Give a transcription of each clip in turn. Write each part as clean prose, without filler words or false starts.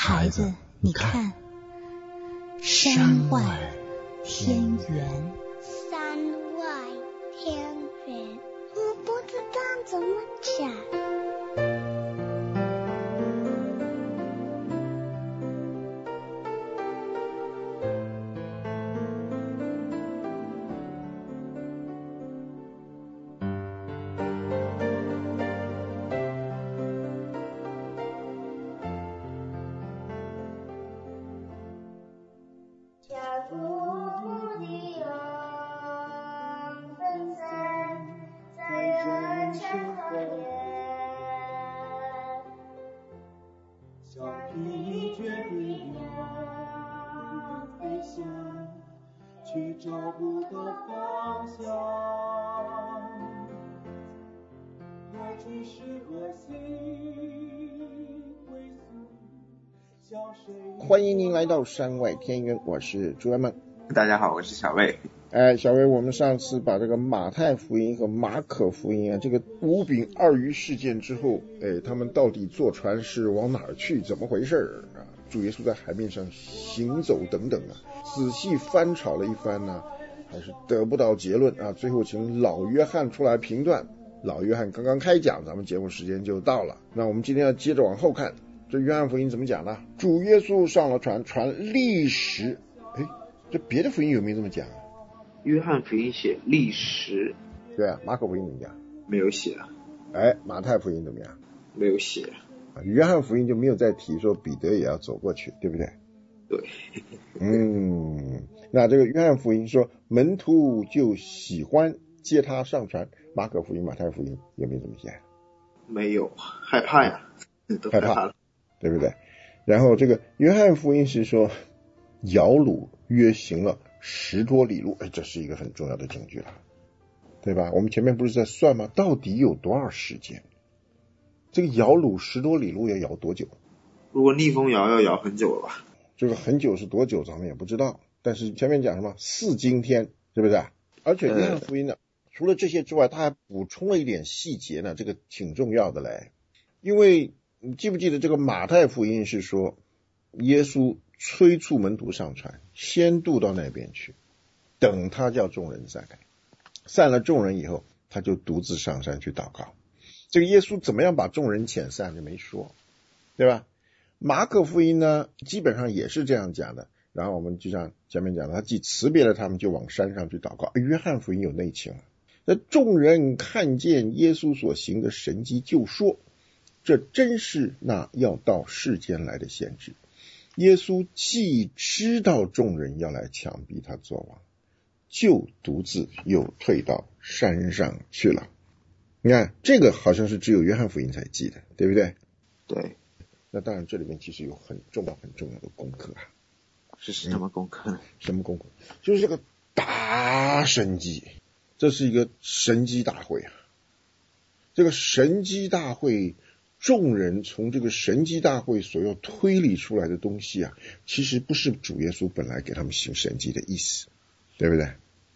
孩子，你看，山外天圆。 山外天圆，我不知道怎么讲。 去找不到方向，来去是何心归宿， 欢迎您来到山外天渊，我是朱元梦。 大家好，我是小魏。 小魏，我们上次把这个马太福音和马可福音这个五饼二鱼事件之后，他们到底坐船是往哪儿去，怎么回事啊？主耶稣在海面上行走等等仔细翻炒了一番呢，还是得不到结论啊。最后请老约翰出来评断。老约翰刚刚开讲，咱们节目时间就到了。那我们今天要接着往后看，这约翰福音怎么讲呢？主耶稣上了船，船立时。这别的福音有没有这么讲？ 约翰福音写立时。 对啊，马可福音怎么讲？没有写。 马太福音怎么样？ 没有写。 约翰福音就没有再提说彼得也要走过去，对不对？ 对。 那这个约翰福音说门徒就喜欢接他上船，马可福音马太福音有没有这么写？ 没有，害怕呀，都害怕了， 对不对？然后这个约翰福音是说摇橹约行了10多里路，这是一个很重要的证据了，对吧？我们前面不是在算吗？到底有多少时间？这个摇橹10多里路要摇多久？ 如果逆风摇要摇很久了吧？ 这个很久是多久咱们也不知道，但是前面讲什么4经天，是不是？而且约翰福音呢，除了这些之外，他还补充了一点细节呢，这个挺重要的嘞。因为你记不记得这个马太福音是说耶稣催促门徒上船，先渡到那边去，等他叫众人散开，散了众人以后，他就独自上山去祷告。这个耶稣怎么样把众人遣散就没说，对吧？马可福音呢，基本上也是这样讲的。然后我们就像前面讲的，他既辞别了他们，就往山上去祷告。约翰福音有内情了。那众人看见耶稣所行的神迹，就说这真是那要到世间来的先知。耶稣既知道众人要来强逼他做王，就独自又退到山上去了。你看这个好像是只有约翰福音才记得，对不对？ 对。 那当然这里面其实有很重要的功课啊。 是什么功课呢？ 什么功课？就是这个大神迹，这是一个神迹大会啊。这个神迹大会，众人从这个神迹大会所要推理出来的东西啊，其实不是主耶稣本来给他们行神迹的意思，对不对？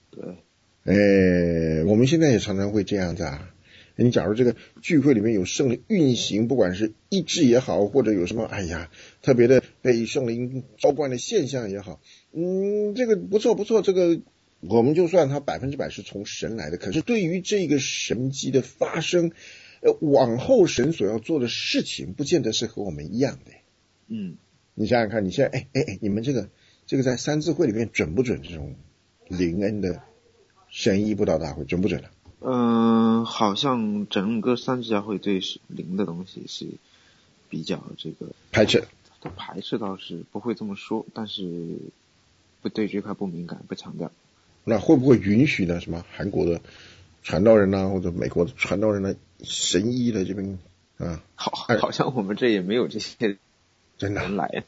对。 我们现在也常常会这样子啊。你假如这个聚会里面有圣灵运行，不管是医治也好，或者有什么特别的被圣灵浇灌的现象也好，这个不错，这个我们就算它100%是从神来的。可是对于这个神迹的发生，往后神所要做的事情，不见得是和我们一样的。你想想看，你现在你们这个在三字会里面准不准这种灵恩的神医布道大会，准不准？ 好像整个三字教会对灵的东西是比较这个排斥。 排斥倒是不会这么说，但是不对这块不敏感，不强调。 那会不会允许呢？什么韩国的传道人或者美国的传道人呢？神医的这边好像我们这也没有这些真的人来。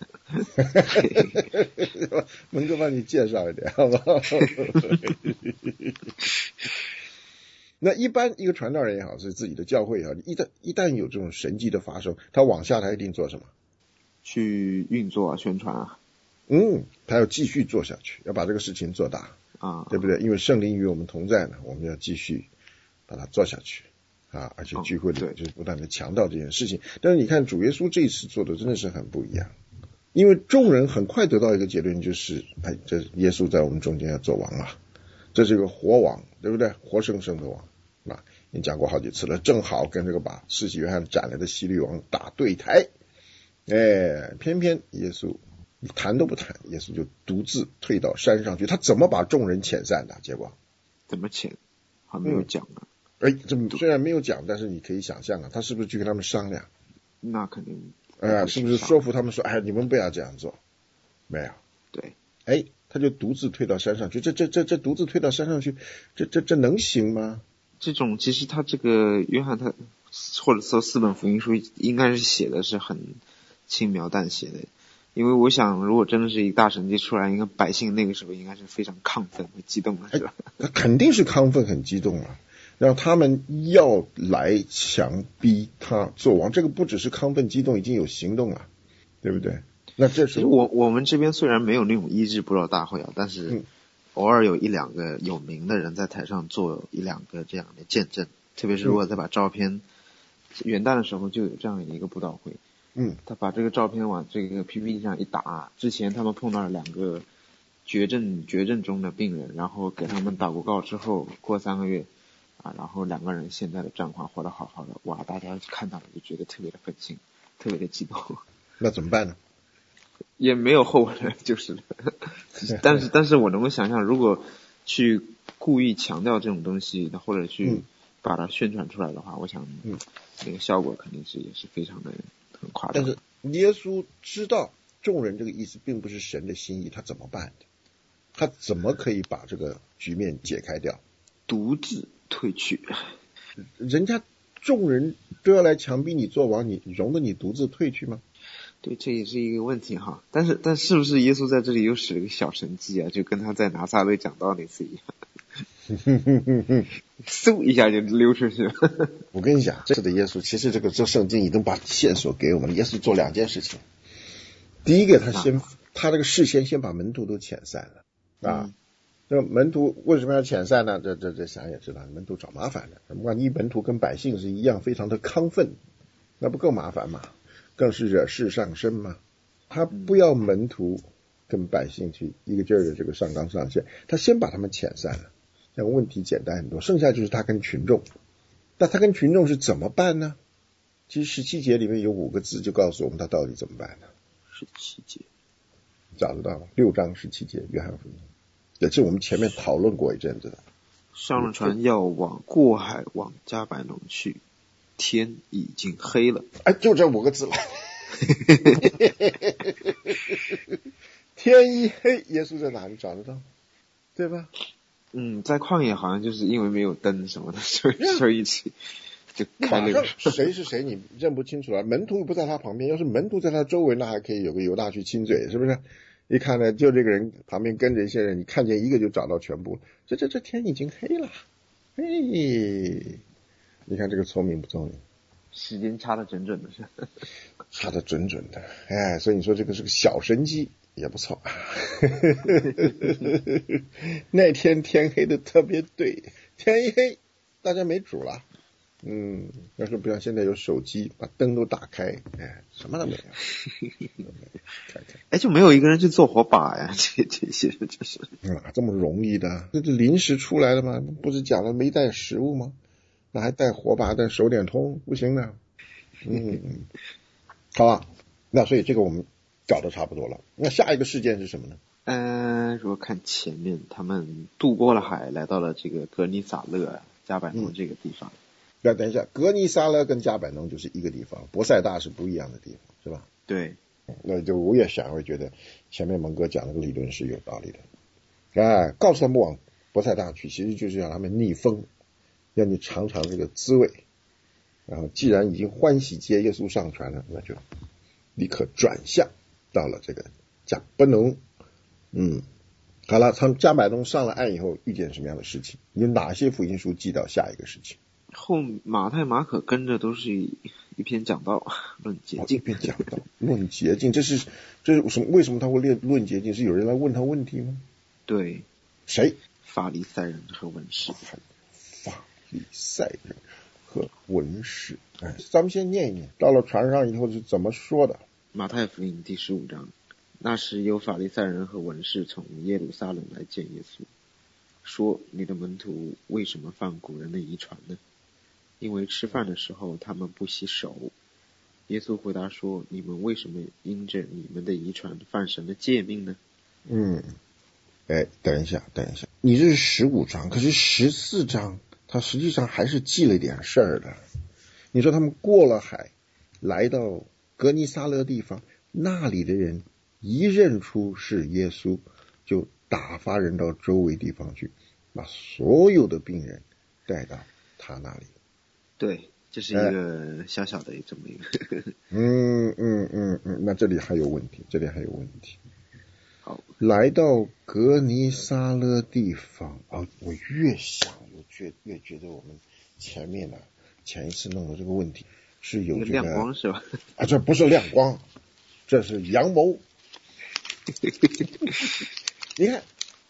能够帮你介绍一点，好不好？那一般一个传道人也好，是自己的教会也好，一旦有这种神迹的发生，他往下他一定做什么？ 去运作宣传啊。 他要继续做下去，要把这个事情做大对不对？因为圣灵与我们同在呢，我们要继续把它做下去而且聚会里就是不断的强调这件事情。但是你看主耶稣这一次做的真的是很不一样。 因为众人很快得到一个结论，就是这耶稣在我们中间要做王了，这是一个活王，对不对？活生生的王啊，已经讲过好几次了，正好跟这个把施洗约翰斩了的希律王打对台。偏偏耶稣谈都不谈，耶稣就独自退到山上去。他怎么把众人遣散的？结果怎么遣？还没有讲啊。 这虽然没有讲，但是你可以想象啊，他是不是去跟他们商量？ 那肯定。 是不是说服他们说，你们不要这样做？没有。 对。 他就独自退到山上去。这独自退到山上去，这能行吗？ 这种其实他这个约翰他或者说4本福音书应该是写的是很轻描淡写的，因为我想如果真的是一个大神迹出来，应该百姓那个时候应该是非常亢奋和激动的，是吧？ 他肯定是亢奋很激动了，让他们要来强逼他做王，这个不只是亢奋激动，已经有行动了，对不对？那这时候我们这边虽然没有那种医治布道大会啊，但是偶尔有1-2个有名的人在台上做1-2个这样的见证，特别是如果再把照片，元旦的时候就有这样的一个布道会，他把这个照片往这个 PPT 上一打，之前他们碰到了2个绝症中的病人，然后给他们打过告之后，过3个月然后2个人现在的状况活得好好的，哇，大家看到了就觉得特别的愤青，特别的激动。 那怎么办呢？ 也没有后文，就是但是我能够想象，如果去故意强调这种东西，或者去把它宣传出来的话，我想那个效果肯定是也是非常的很夸张。 但是耶稣知道众人这个意思并不是神的心意，他怎么办的？他怎么可以把这个局面解开掉？ 独自退去。 人家众人都要来强逼你做王，你容得你独自退去吗？ 对，这也是一个问题哈。但是不是耶稣在这里又使了个小神迹啊？就跟他在拿撒勒讲道那次一样，嗖一下就溜出去了。 我跟你讲，这次的耶稣，其实这圣经已经把线索给我们了。耶稣做2件事情，第一个他这个事先把门徒都遣散了那门徒为什么要遣散呢？这想也知道，门徒找麻烦的。万一门徒跟百姓是一样非常的亢奋，那不够麻烦吗？更是惹事上身嘛。他不要门徒跟百姓去一个劲儿的这个上纲上线，他先把他们遣散了，这样问题简单很多。剩下就是他跟群众，那他跟群众是怎么办呢？其实17节里面有5个字就告诉我们他到底怎么办呢？17节找得到吗？6章17节约翰福音，也是我们前面讨论过一阵子的。 上了船要过海往迦百农去，天已经黑了。 就这5个字了。天一黑，耶稣在哪里找得到？对吧？ 在旷野好像就是因为没有灯什么的，所以就开了。 谁是谁你认不清楚了。门徒不在他旁边，要是门徒在他周围，那还可以有个犹大去亲嘴，是不是？一看呢，就这个人旁边跟着一些人，你看见一个就找到全部。这天已经黑了，你看这个聪明不聪明？ 时间差得准准的， 差得准准的。所以你说这个是个小神机也不错。那天天黑的特别对，天一黑大家没主了。要是不像现在有手机把灯都打开，什么都没有。 就没有一个人去做火把呀，这些就是这么容易的，这临时出来的吗？不是讲了没带食物吗？那还带火把带手电筒不行的。好吧，那所以这个我们搞得差不多了。那下一个事件是什么呢？ 如果看前面，他们渡过了海，来到了这个格尼撒勒迦百农这个地方。 等一下，格尼撒勒跟迦百农就是一个地方，伯赛大是不一样的地方，是吧？ 对。 那就我也想会觉得前面蒙哥讲那个理论是有道理的。告诉他们往伯赛大去，其实就是让他们逆风，让你尝尝这个滋味。然后既然已经欢喜接耶稣上船了，那就立刻转向到了这个迦百农。好了，从迦百农上了岸以后遇见什么样的事情？有哪些福音书记到下一个事情？ 后马太马可跟着都是一篇讲道，论洁净。 一篇讲道论洁净，这是什么？为什么他会论洁净？是有人来问他问题吗？ 对。 谁？ 法利赛人和文士。 法利赛人和文士。咱们先念一念，到了船上以后是怎么说的？ 马太福音第15章， 那时有法利赛人和文士从耶路撒冷来见耶稣，说：你的门徒为什么犯古人的遗传呢？因为吃饭的时候他们不洗手。耶稣回答说：你们为什么因着你们的遗传犯神的诫命呢？ 等一下，你这是15章，可是14章他实际上还是记了点事儿的。你说他们过了海来到格尼撒勒地方，那里的人一认出是耶稣，就打发人到周围地方去，把所有的病人带到他那里。 对，这是一个小小的这么一个那这里还有问题。 好， 来到格尼撒勒地方我越想越觉得我们前一次弄的这个问题是有这个亮光是吧？ 这不是亮光，这是阳谋。你看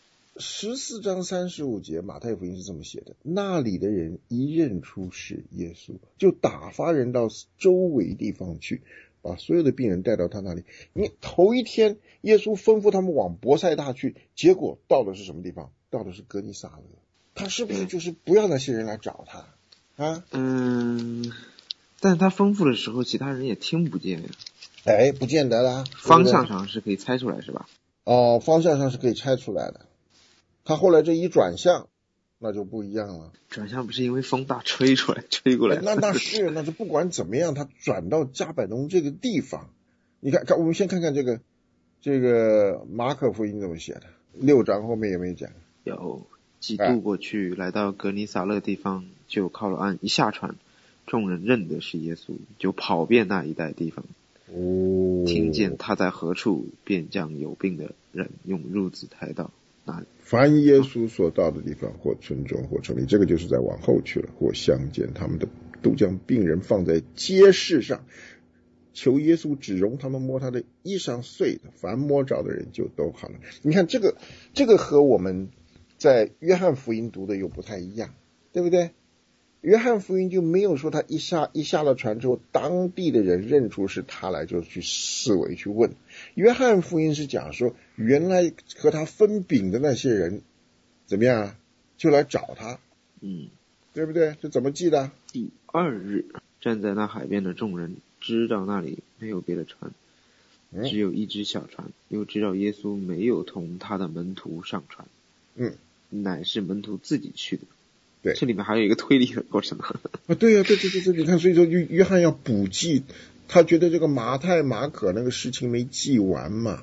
14章35节马太福音是这么写的，那里的人一认出是耶稣，就打发人到周围地方去，把所有的病人带到他那里。你头一天耶稣吩咐他们往伯赛大去，结果到的是什么地方？到的是格尼撒勒。他是不是就是不要那些人来找他啊？ 但是他吩咐的时候其他人也听不见呀。 不见得啦， 方向上是可以猜出来是吧？ 方向上是可以猜出来的。他后来这一转向那就不一样了。 转向不是因为风大吹过来那就不管怎么样，他转到加百农这个地方。你看我们先看看这个马可福音怎么写的，6章后面有没有讲？ 有，既渡过去来到格尼撒勒地方，就靠了岸，一下船，众人认得是耶稣，就跑遍那一带地方。听见他在何处，便将有病的人用褥子抬到那里。 凡耶稣所到的地方，或村中或城里，这个就是在往后去了，或相见他们的，都将病人放在街市上，求耶稣只容他们摸他的衣裳碎的，凡摸着的人就都好了。你看这个和我们在约翰福音读的又不太一样，对不对？约翰福音就没有说他一下了船之后，当地的人认出是他来，就去四围去问。约翰福音是讲说，原来和他分饼的那些人怎么样啊，就来找他，对不对？这怎么记的？ 第2日，站在那海边的众人知道那里没有别的船，只有一只小船，又知道耶稣没有同他的门徒上船，乃是门徒自己去的。 对， 这里面还有一个推理的过程对呀，对，你看，所以说约翰要补记，他觉得这个马太马可那个事情没记完嘛。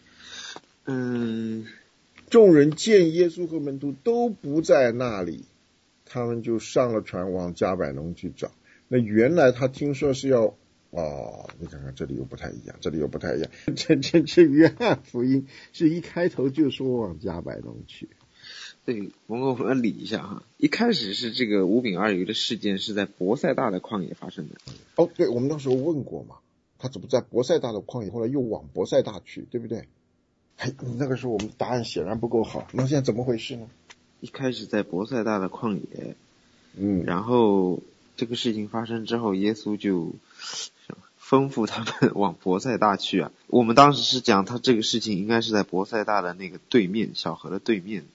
众人见耶稣和门徒都不在那里，他们就上了船往加百农去找。那原来他听说是要你看看这里又不太一样，这约翰福音是一开头就说往加百农去。 对，我们理一下哈。一开始是这个5饼2鱼的事件是在伯赛大的旷野发生的。 对，我们那时候问过嘛，他怎么在伯赛大的旷野，后来又往伯赛大去，对不对？那个时候我们答案显然不够好，那现在怎么回事呢？ 一开始在伯赛大的旷野，然后这个事情发生之后，耶稣就吩咐他们往伯赛大去啊。我们当时是讲他这个事情应该是在伯赛大的那个对面，小河的对面。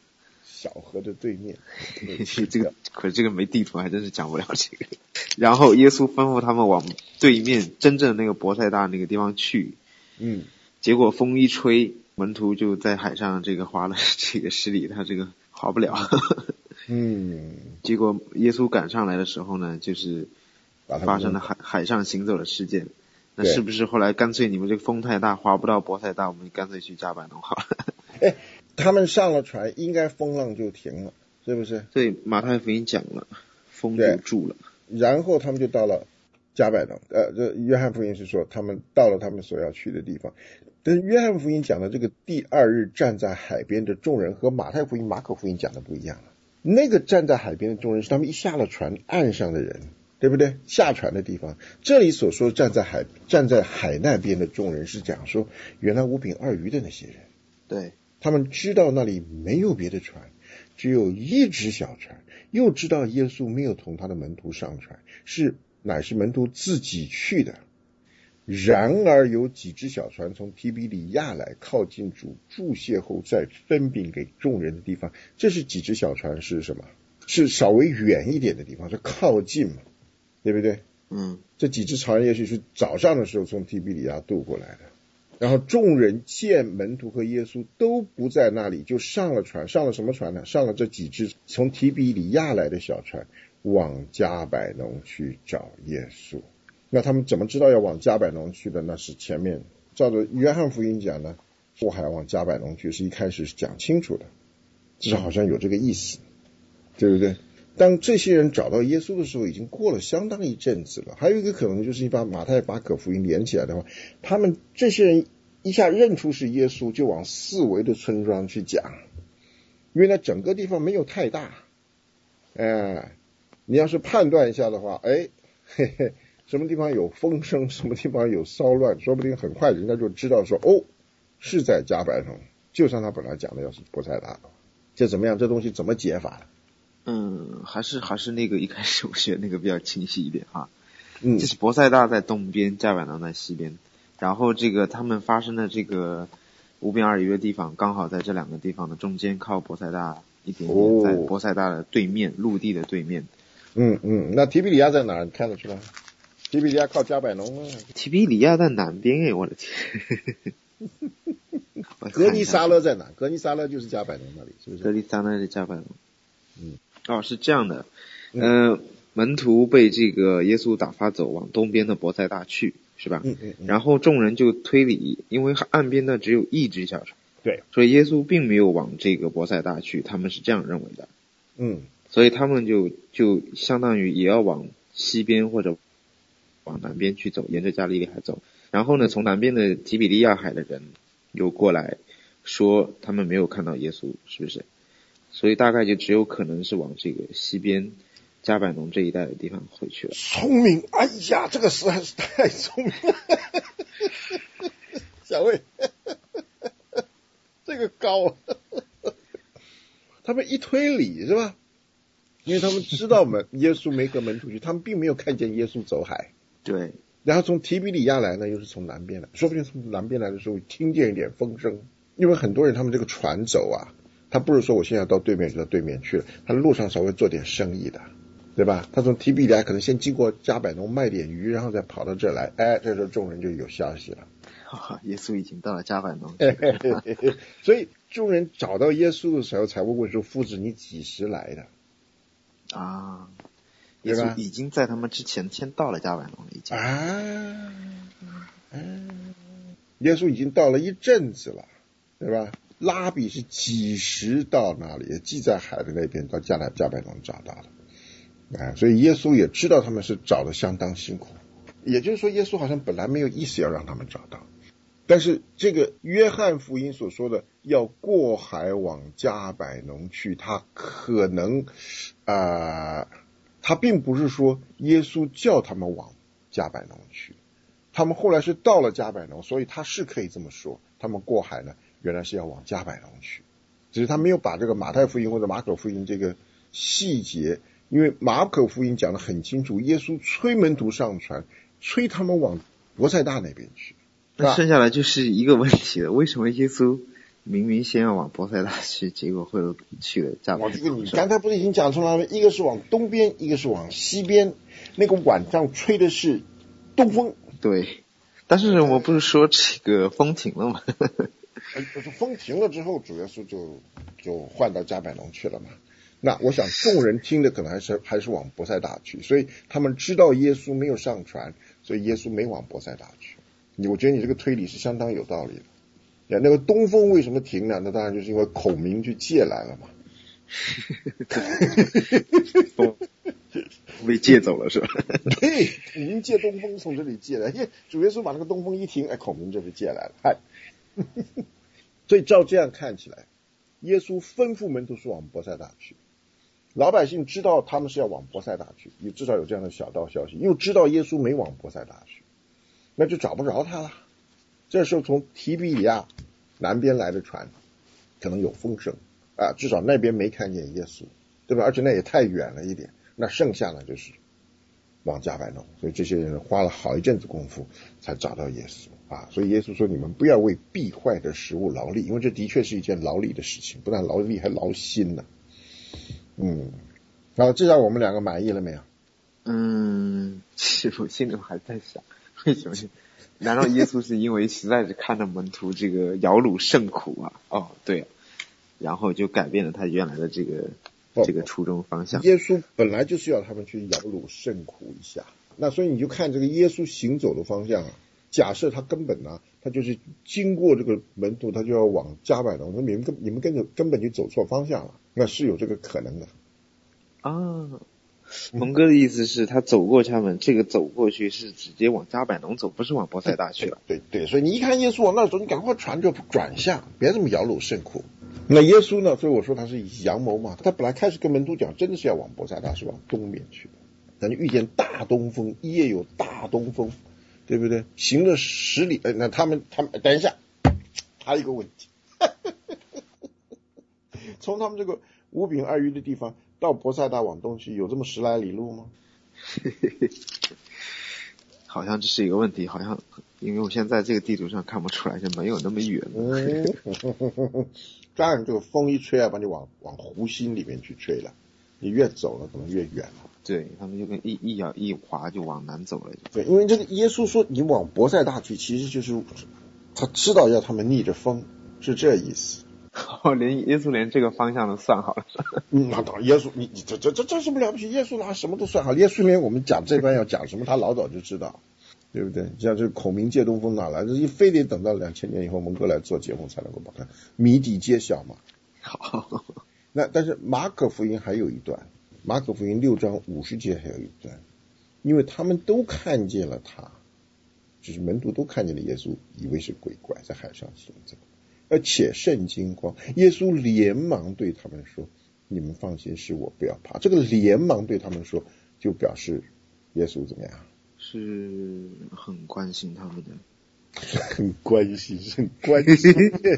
可是这个没地图还真是讲不了这个。然后耶稣吩咐他们往对面真正那个伯赛大那个地方去。结果风一吹，门徒就在海上这个划了这个10里，他这个划不了。结果耶稣赶上来的时候呢，就是发生了海上行走的事件。那是不是后来干脆你们这个风太大划不到伯赛大，我们干脆去加百农好了？ 他们上了船，应该风浪就停了，是不是？ 对，马太福音讲了，风就住了。 然后他们就到了加百农。这约翰福音是说他们到了他们所要去的地方。但是约翰福音讲的这个第2日站在海边的众人和马太福音、马可福音讲的不一样了。那个站在海边的众人是他们一下了船岸上的人，对不对？下船的地方。这里所说站在海那边的众人是讲说原来5饼2鱼的那些人。 对， 他们知道那里没有别的船，只有一只小船，又知道耶稣没有同他的门徒上船，乃是门徒自己去的。 然而有几只小船从提比里亚来，靠近主注谢后再分饼给众人的地方。这是几只小船是什么？是稍微远一点的地方，是靠近嘛，对不对？这几只船也许是早上的时候从提比里亚渡过来的。然后众人见门徒和耶稣都不在那里，就上了船。上了什么船呢？上了这几只从提比里亚来的小船，往加百农去找耶稣。那他们怎么知道要往加百农去的？那是前面照着约翰福音讲呢，祸害往加百农去，是一开始是讲清楚的，至少好像有这个意思，对不对？当这些人找到耶稣的时候，已经过了相当一阵子了。还有一个可能就是你把马太、马可福音连起来的话，他们这些人一下认出是耶稣，就往四围的村庄去讲，因为呢整个地方没有太大，你要是判断一下的话，什么地方有风声，什么地方有骚乱，说不定很快人家就知道说，是在加百农，就像他本来讲的要是伯赛大，这怎么样？这东西怎么解法？ 还是那个一开始我学那个比较清晰一点哈。就是伯赛大在东边，加百农在西边，然后这个他们发生的这个五饼二鱼的地方，刚好在这两个地方的中间，靠伯赛大一点点，在伯赛大的对面，陆地的对面。 那提比里亚在哪儿？你看得出来？提比里亚靠加百农吗？ 提比里亚在南边我的天。 格尼撒勒在哪？格尼撒勒就是加百农那里，是不是？ 格尼撒勒是加百农。是这样的。门徒被这个耶稣打发走，往东边的伯赛大去，是吧？然后众人就推理，因为岸边的只有一只小船， 对， 所以耶稣并没有往这个伯赛大去，他们是这样认为的。所以他们就相当于也要往西边或者往南边去走，沿着加利利海走。然后呢，从南边的提比利亚海的人又过来说他们没有看到耶稣，是不是？所以大概就只有可能是往这个西边加百农这一带的地方回去了。 聪明，哎呀，这个实在是太聪明了。小魏，这个高。他们一推理是吧？因为他们知道耶稣没和门徒去，他们并没有看见耶稣走海。 对。 然后从提比里亚来呢，又是从南边来，说不定从南边来的时候听见一点风声，因为很多人他们这个船走啊，他不是说我现在到对面就到对面去了，他路上稍微做点生意的，对吧？他从提比里亚可能先经过加百农卖点鱼，然后再跑到这来，这时候众人就有消息了。 耶稣已经到了加百农。 所以众人找到耶稣的时候才会问说，夫子你几时来的？ 耶稣已经在他们之前先到了加百农了，已经。 耶稣已经到了一阵子了，对吧？拉比是几时到那里，也记在海的那边，到加百农找到的。所以耶稣也知道他们是找得相当辛苦，也就是说耶稣好像本来没有意思要让他们找到，但是这个约翰福音所说的要过海往加百农去，他可能他并不是说耶稣叫他们往加百农去，他们后来是到了加百农，所以他是可以这么说，他们过海呢原来是要往加百农去，只是他没有把这个马太福音或者马可福音这个细节，因为马可福音讲得很清楚，耶稣催门徒上船，催他们往伯赛大那边去。 那剩下来就是一个问题了，为什么耶稣明明先要往伯赛大去，结果会去了加百农？ 这个你刚才不是已经讲出来了，一个是往东边，一个是往西边，那个晚上吹的是东风。 对，但是我不是说这个风停了吗？ 风停了之后，主耶稣就换到加百农去了嘛。那我想众人听的可能还是往伯赛大去，所以他们知道耶稣没有上船，所以耶稣没往伯赛大去。我觉得你这个推理是相当有道理的。那个东风为什么停呢？那当然就是因为孔明去借来了嘛。 被借走了是吧？ 对，孔明借东风从这里借来，主耶稣把那个东风一停，孔明就被借来了。所以照这样看起来，耶稣吩咐门徒是往伯赛大去，老百姓知道他们是要往伯赛大去，也至少有这样的小道消息，又知道耶稣没往伯赛大去，那就找不着他了。这时候从提比里亚南边来的船可能有风声至少那边没看见耶稣，对吧？而且那也太远了一点，那剩下呢就是往加百农，所以这些人花了好一阵子功夫才找到耶稣啊。所以耶稣说，你们不要为必坏的食物劳力，因为这的确是一件劳力的事情，不但劳力还劳心呢。好，至少我们两个满意了没有？ 其实我心里还在想，为什么？难道耶稣是因为实在是看到门徒这个摇橹甚苦啊？哦，对，然后就改变了他原来的这个初衷方向。 耶稣本来就是要他们去摇橹甚苦一下，那所以你就看这个耶稣行走的方向啊。假设他根本呢，他就是经过这个门徒，他就要往加百农，你们根本就走错方向了，那是有这个可能的啊。蒙哥的意思是他走过他们，这个走过去是直接往加百农走，不是往伯赛大去了。 对，所以你一看耶稣往那走，你赶快船就转向，别这么摇橹甚苦。那耶稣呢？所以我说他是阳谋嘛，他本来开始跟门徒讲，真的是要往伯赛大，是往东面去的。但是遇见大东风，一夜有大东风，对不对？行了10里，那他们等一下，还有一个问题，从他们这个5饼2鱼的地方到伯赛大往东去，有这么10来里路吗？ 好像这是一个问题，好像因为我现在这个地图上看不出来，就没有那么远。 当然这个风一吹啊，把你往湖心里面去吹了，你越走了可能越远了。 对，他们就跟一滑就往南走了。 对，因为这个耶稣说你往伯赛大去，其实就是他知道要他们逆着风，是这意思。 耶稣连这个方向都算好了。 那当然，耶稣你这什么了不起？耶稣拿什么都算好，耶稣连我们讲这班要讲什么，他老早就知道，对不对？像这个孔明借东风哪来？这非得等到2000年以后蒙哥来做节目才能够把它谜底揭晓嘛。 好， 但是马可福音还有一段，马可福音6章50节还有一段，因为他们都看见了他，就是门徒都看见了耶稣，以为是鬼怪在海上行走，而且甚惊慌。耶稣连忙对他们说：“你们放心，是我，不要怕。”这个连忙对他们说，就表示耶稣怎么样？是很关心他们的。 很关心，很关心。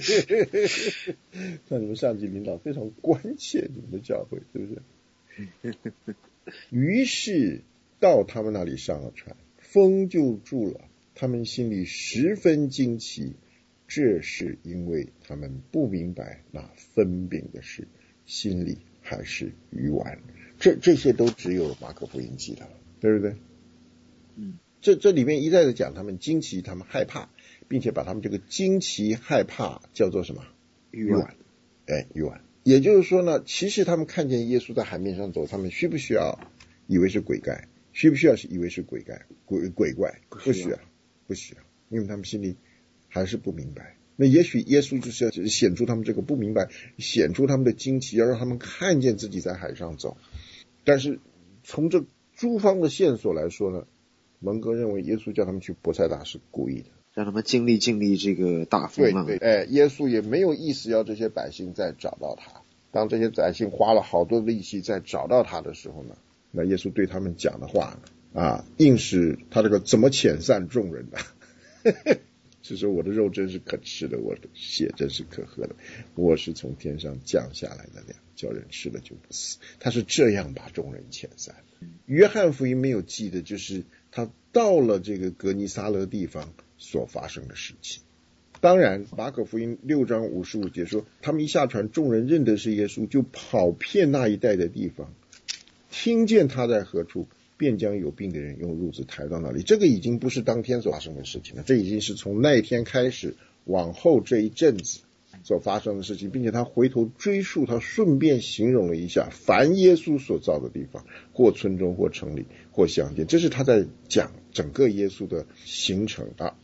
像你们上级领导非常关切你们的教会，是不是？于是到他们那里上了船，风就住了，他们心里十分惊奇，这是因为他们不明白那分饼的事，心里还是愚顽。这些都只有马可福音记的了，对不对？这里面一再的讲他们惊奇，他们害怕，并且把他们这个惊奇害怕叫做什么？愚顽。愚顽。也就是说呢，其实他们看见耶稣在海面上走，他们需不需要以为是鬼怪？需不需要以为是鬼怪？不需要，因为他们心里还是不明白。那也许耶稣就是要显出他们这个不明白，显出他们的惊奇，要让他们看见自己在海上走。但是从这诸方的线索来说呢，蒙哥认为耶稣叫他们去伯赛大是故意的， 让他们经历这个大风浪。 对，耶稣也没有意思要这些百姓再找到他。当这些百姓花了好多力气再找到他的时候呢，那耶稣对他们讲的话硬是他这个怎么遣散众人的。是说我的肉真是可吃的，我的血真是可喝的，我是从天上降下来的粮，叫人吃了就不死。他是这样把众人遣散。约翰福音没有记的就是他到了这个格尼撒勒地方所发生的事情。当然马可福音6章55节说，他们一下船，众人认得是耶稣，就跑遍那一带的地方，听见他在何处，便将有病的人用褥子抬到那里。这个已经不是当天所发生的事情了，这已经是从那一天开始往后这一阵子所发生的事情，并且他回头追溯，他顺便形容了一下凡耶稣所造的地方，或村中或城里或乡间，这是他在讲整个耶稣的行程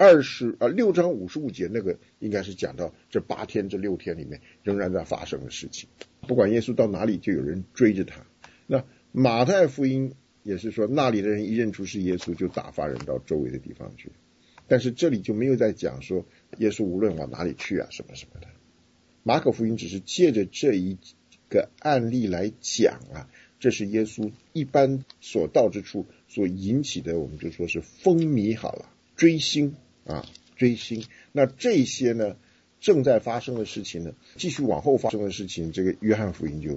6章55节那个应该是讲到这8天这6天里面仍然在发生的事情。不管耶稣到哪里就有人追着他。那马太福音也是说，那里的人一认出是耶稣，就打发人到周围的地方去。但是这里就没有在讲说耶稣无论往哪里去什么什么的。马可福音只是借着这一个案例来讲这是耶稣一般所到之处所引起的，我们就说是风靡好了，追星。那这些呢正在发生的事情呢，继续往后发生的事情，这个约翰福音就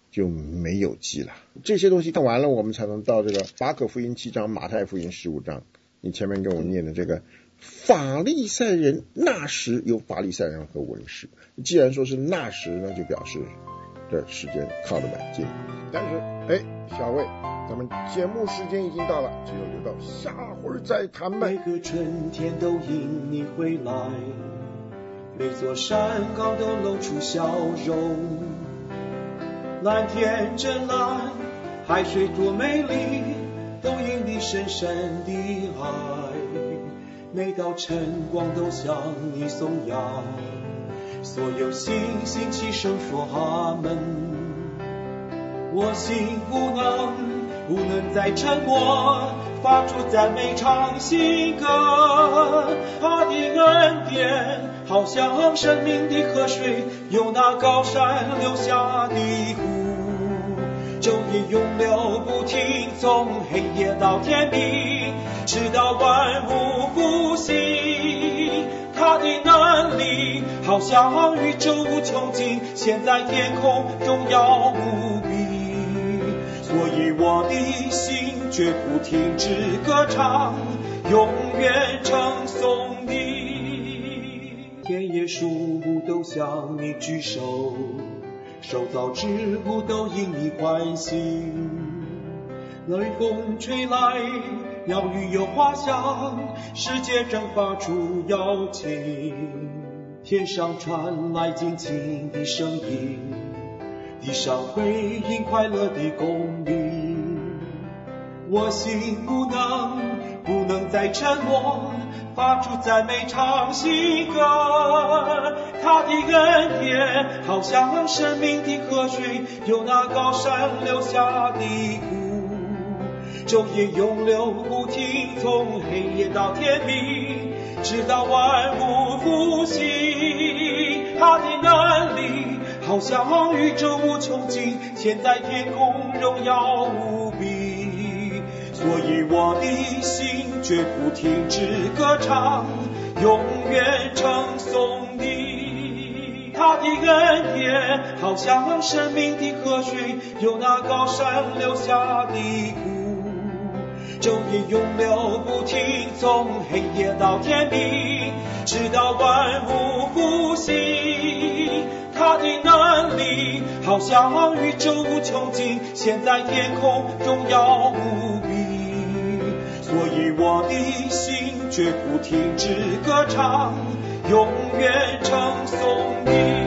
就没有记了。这些东西看完了，我们才能到这个马可福音7章、马太福音15章。你前面跟我念的这个法利赛人那时有法利赛人和文士，既然说是那时呢，就表示这时间靠得蛮近。但是小魏，咱们节目时间已经到了，只有留到下回再谈吧。 每个春天都因你回来，每座山岗都露出笑容，蓝天真蓝，海水多美丽，都因你深深的爱。每道晨光都向你颂扬，所有星星齐声说阿门。我心不能再沉默，发出赞美唱新歌。他的恩典好像生命的河水，由那高山流下的湖，昼夜永流不停，从黑夜到天明，直到万物复兴。他的能力好像宇宙无穷尽，现在天空荣耀无比，所以我的心绝不停止歌唱，永远称颂你。田野树木都向你举手，受造之物都因你欢喜。雷风吹来，鸟语有花香，世界正发出邀请。天上传来尽情的声音，地上回应快乐的公鸣。我心不能再沉默，发出赞美唱新歌。他的恩典好像生命的河水，由那高山流下的湖，昼夜永流不停，从黑夜到天明，直到万物复兴。他的能力好像宇宙无穷尽，现在天空荣耀无比，所以我的心绝不停止歌唱，永远称颂你。他的恩典好像生命的河水，由那高山流下的湖，昼夜永流不停，从黑夜到天明，直到万物复兴。他的能力好像宇宙无穷尽，现在天空荣耀无比，所以我的心绝不停止歌唱，永远称颂你。